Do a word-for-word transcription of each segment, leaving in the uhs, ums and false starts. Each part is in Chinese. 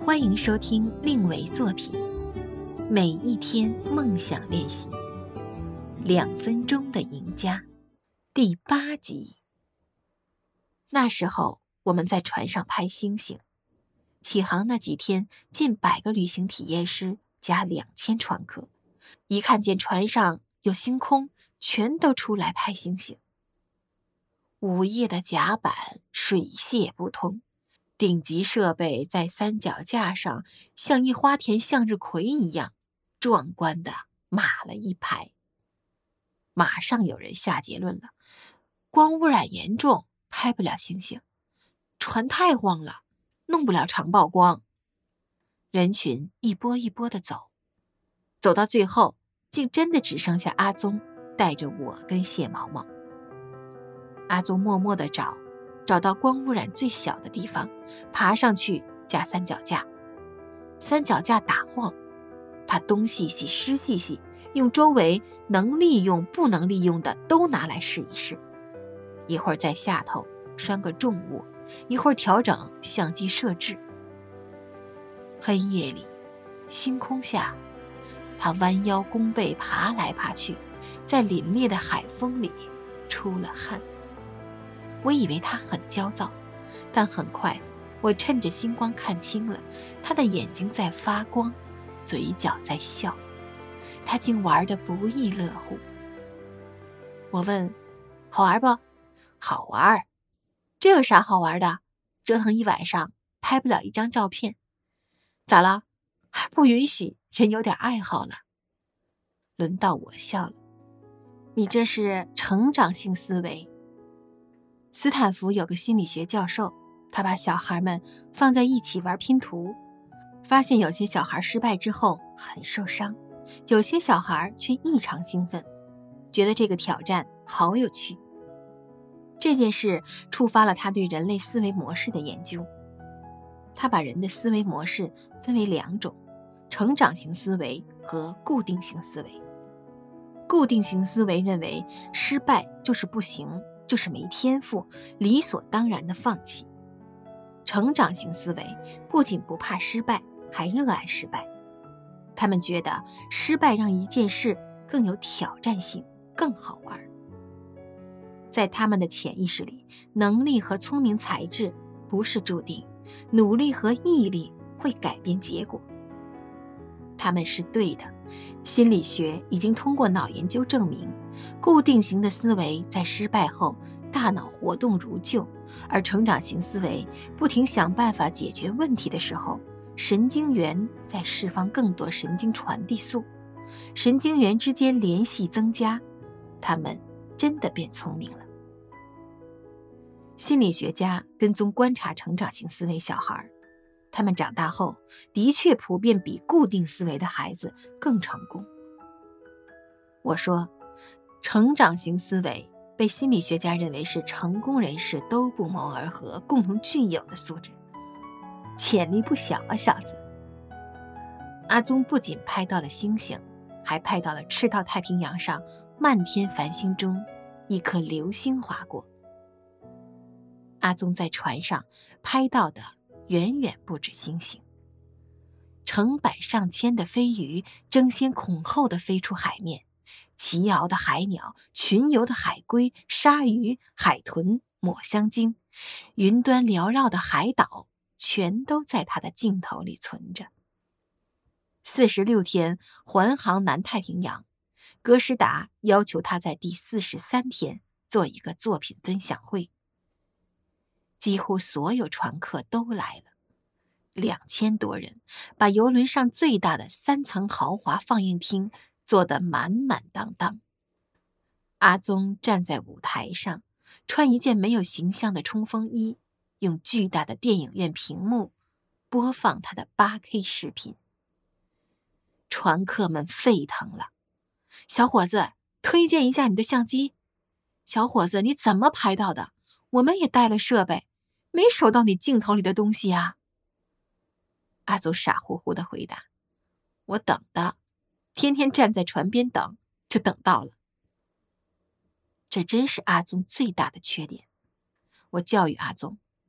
欢迎收听令维作品每一天梦想练习，两分钟的赢家第八集。那时候我们在船上拍星星，起航那几天，近百个旅行体验师加两千船客，一看见船上有星空，全都出来拍星星。午夜的甲板水泄不通，顶级设备在三脚架上像一花田向日葵一样壮观地码了一排。马上有人下结论了，光污染严重，拍不了星星，船太晃了，弄不了长曝光。人群一波一波地走，走到最后竟真的只剩下阿宗带着我跟谢毛毛。阿宗默默地找找到光污染最小的地方，爬上去架三脚架。三脚架打晃，他东细细西细细，用周围能利用不能利用的都拿来试一试。一会儿在下头拴个重物，一会儿调整相机摄制。黑夜里，星空下，他弯腰弓背爬来爬去，在凛冽的海风里出了汗。我以为他很焦躁，但很快我趁着星光看清了，他的眼睛在发光，嘴角在笑，他竟玩得不亦乐乎。我问，好玩不？好玩。这有啥好玩的？折腾一晚上拍不了一张照片。咋了？还不允许人有点爱好了。轮到我笑了。你这是成长性思维。斯坦福有个心理学教授，他把小孩们放在一起玩拼图，发现有些小孩失败之后很受伤，有些小孩却异常兴奋，觉得这个挑战好有趣。这件事触发了他对人类思维模式的研究。他把人的思维模式分为两种，成长型思维和固定型思维。固定型思维认为失败就是不行，就是没天赋，理所当然的放弃。成长型思维不仅不怕失败，还热爱失败。他们觉得失败让一件事更有挑战性，更好玩。在他们的潜意识里，能力和聪明才智不是注定，努力和毅力会改变结果。他们是对的。心理学已经通过脑研究证明，固定型的思维在失败后大脑活动如旧，而成长型思维不停想办法解决问题的时候，神经元在释放更多神经传递素，神经元之间联系增加，他们真的变聪明了。心理学家跟踪观察成长型思维小孩，他们长大后的确普遍比固定思维的孩子更成功。我说，成长型思维被心理学家认为是成功人士都不谋而合共同具有的素质，潜力不小啊，小子。阿宗不仅拍到了星星，还拍到了赤道太平洋上漫天繁星中一颗流星划过。阿宗在船上拍到的远远不止星星，成百上千的飞鱼争先恐后地飞出海面，齐遨的海鸟，群游的海龟、鲨鱼、海豚、抹香鲸，云端缭绕的海岛，全都在他的镜头里存着。四十六天环航南太平洋，哥斯达要求他在第四十三天做一个作品分享会。几乎所有船客都来了，两千多人把游轮上最大的三层豪华放映厅坐得满满当当。阿宗站在舞台上，穿一件没有形象的冲锋衣，用巨大的电影院屏幕播放他的 八 K 视频。船客们沸腾了，小伙子，推荐一下你的相机。小伙子，你怎么拍到的？我们也带了设备，没收到你镜头里的东西啊。阿宗傻乎乎地回答，我等的，天天站在船边等，就等到了。这真是阿宗最大的缺点。我教育阿宗，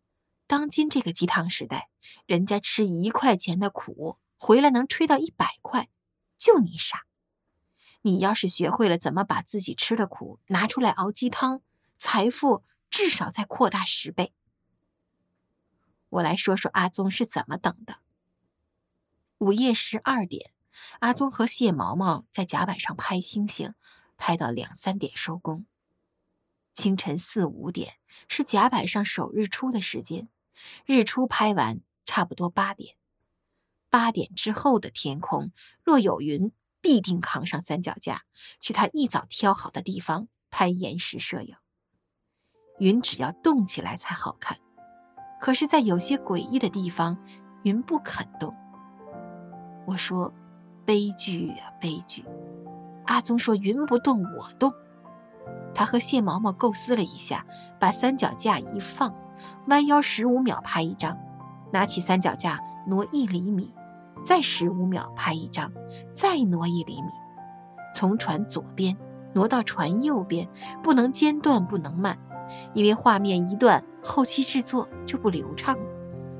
当今这个鸡汤时代，人家吃一块钱的苦，回来能吹到一百块，就你傻。你要是学会了怎么把自己吃的苦拿出来熬鸡汤，财富至少再扩大十倍。我来说说阿宗是怎么等的。午夜十二点，阿宗和谢毛毛在甲板上拍星星，拍到两三点收工。清晨四五点是甲板上守日出的时间，日出拍完差不多八点。八点之后的天空若有云，必定扛上三脚架，去他一早挑好的地方拍岩石摄影。云只要动起来才好看，可是在有些诡异的地方，云不肯动。我说悲剧啊悲剧。阿宗说云不动我动。他和谢毛毛构思了一下，把三脚架一放，弯腰十五秒拍一张，拿起三脚架挪一厘米，再十五秒拍一张，再挪一厘米，从船左边挪到船右边，不能间断不能慢，因为画面一断，后期制作就不流畅了。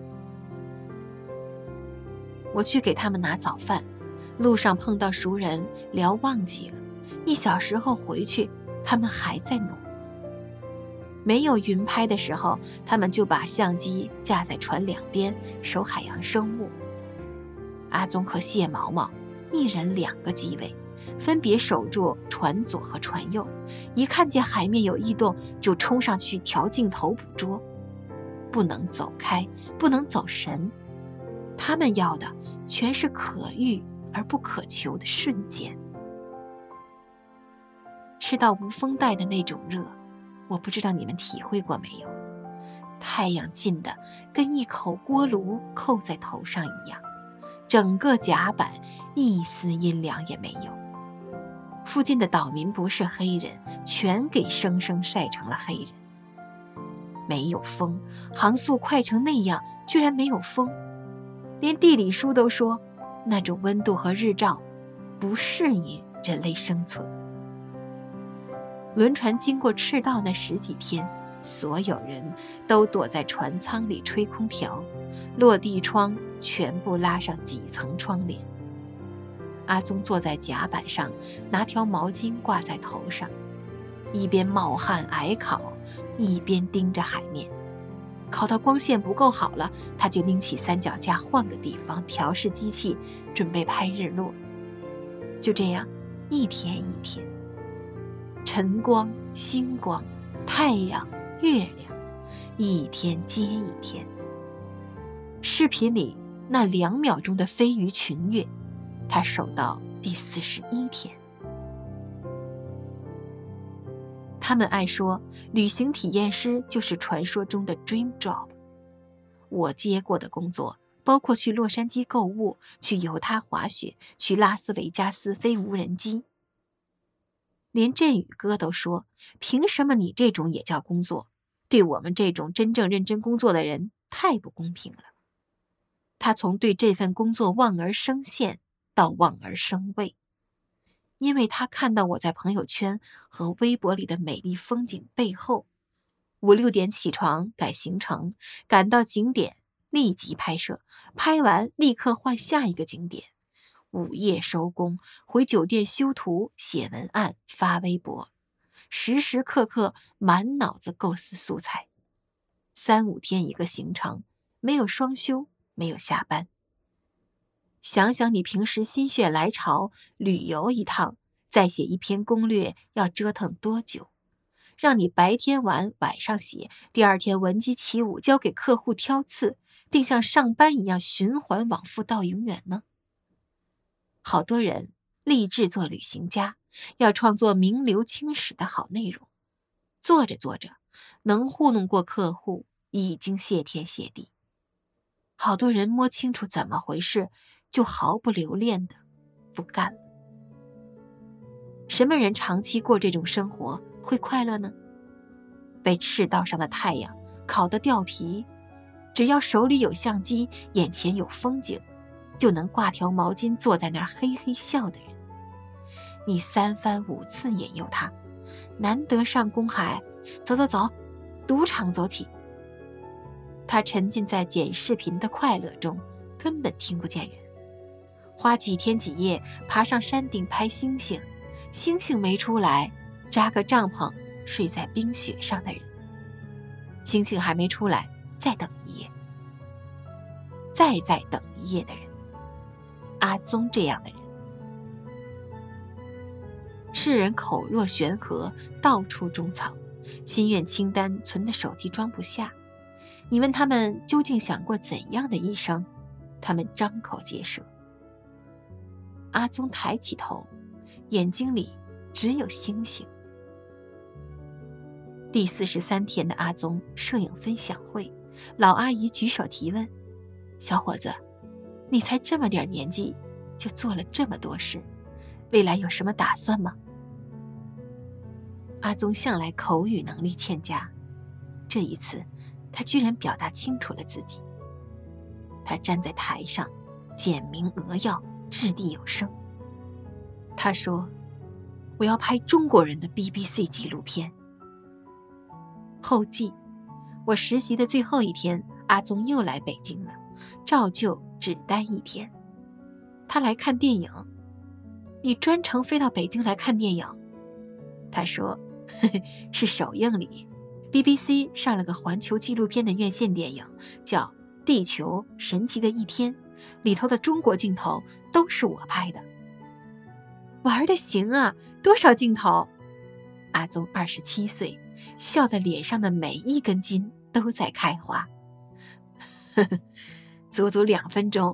我去给他们拿早饭，路上碰到熟人，聊忘记了，一小时后回去，他们还在挪。没有云拍的时候，他们就把相机架在船两边，守海洋生物。阿宗和谢毛毛一人两个机位，分别守住船左和船右，一看见海面有异动，就冲上去调镜头捕捉。不能走开，不能走神，他们要的全是可遇而不可求的瞬间。吃到无风带的那种热，我不知道你们体会过没有，太阳近的跟一口锅炉扣在头上一样，整个甲板一丝阴凉也没有。附近的岛民不是黑人，全给生生晒成了黑人。没有风，航速快成那样，居然没有风。连地理书都说，那种温度和日照不适宜人类生存。轮船经过赤道那十几天，所有人都躲在船舱里吹空调，落地窗全部拉上几层窗帘。阿宗坐在甲板上，拿条毛巾挂在头上，一边冒汗挨烤，一边盯着海面。烤到光线不够好了，他就拎起三脚架换个地方调试机器，准备拍日落。就这样一天一天，晨光、星光、太阳、月亮，一天接一天。视频里那两秒钟的飞鱼群跃，他守到第四十一天。他们爱说旅行体验师就是传说中的 dream job。 我接过的工作包括去洛杉矶购物，去犹他滑雪，去拉斯维加斯飞无人机。连振宇哥都说，凭什么你这种也叫工作？对我们这种真正认真工作的人太不公平了。他从对这份工作望而生羡到望而生畏，因为他看到我在朋友圈和微博里的美丽风景背后，五六点起床改行程，赶到景点立即拍摄，拍完立刻换下一个景点，午夜收工，回酒店修图写文案发微博，时时刻刻满脑子构思素材。三五天一个行程，没有双休，没有下班。想想你平时心血来潮旅游一趟，再写一篇攻略要折腾多久？让你白天玩晚上写，第二天闻鸡起舞交给客户挑刺，并像上班一样循环往复到永远呢？好多人立志做旅行家，要创作名留青史的好内容，做着做着能糊弄过客户已经谢天谢地。好多人摸清楚怎么回事，就毫不留恋的不干了。什么人长期过这种生活会快乐呢？被赤道上的太阳烤得掉皮，只要手里有相机，眼前有风景，就能挂条毛巾坐在那儿嘿嘿笑的人。你三番五次引诱他，难得上公海，走走走，赌场走起。 他沉浸在剪视频的快乐中，根本听不见人。花几天几夜爬上山顶拍星星，星星没出来，扎个帐篷睡在冰雪上的人。星星还没出来，再等一夜，再再等一夜的人。阿宗这样的人。世人口若悬河，到处种草，心愿清单存的手机装不下。你问他们究竟想过怎样的一生，他们张口结舌。阿宗抬起头，眼睛里只有星星。第四十三天的阿宗摄影分享会，老阿姨举手提问：小伙子，你才这么点年纪，就做了这么多事，未来有什么打算吗？阿宗向来口语能力欠佳，这一次他居然表达清楚了自己。他站在台上，简明扼要，掷地有声。他说：我要拍中国人的 B B C 纪录片。后记：我实习的最后一天，阿宗又来北京了，照旧只待一天。他来看电影。你专程飞到北京来看电影？他说呵呵，是首映礼， B B C 上了个环球纪录片的院线电影，叫《地球神奇的一天》，里头的中国镜头都是我拍的。玩得行啊，多少镜头？阿宗二十七岁，笑得脸上的每一根筋都在开花。呵呵，足足两分钟。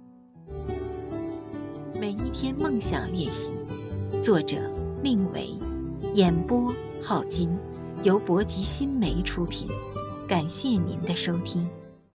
每一天梦想练习，作者令维，演播浩金，由博吉新媒出品。感谢您的收听。